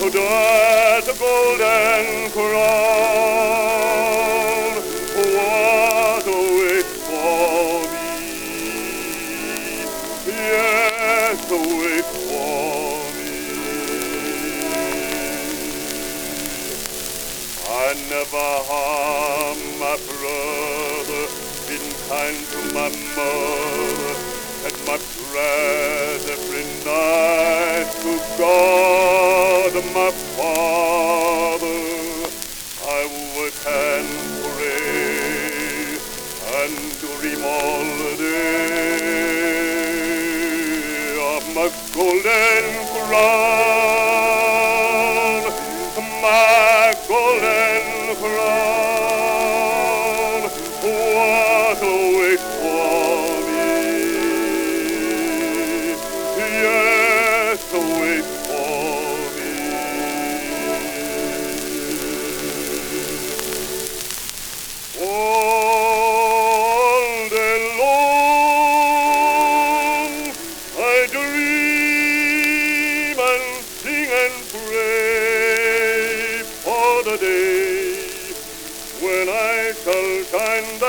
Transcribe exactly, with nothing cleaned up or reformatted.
There's a golden crown, what a wait for me, yes, a wait for me. I never harm my brother, been kind to my mother, and my prayers every night to God, my Father. I work and pray and dream all day of my golden crown, my golden crown. What a wait for me, yes, a wait for me. All day long I dream and sing and pray for the day when I shall shine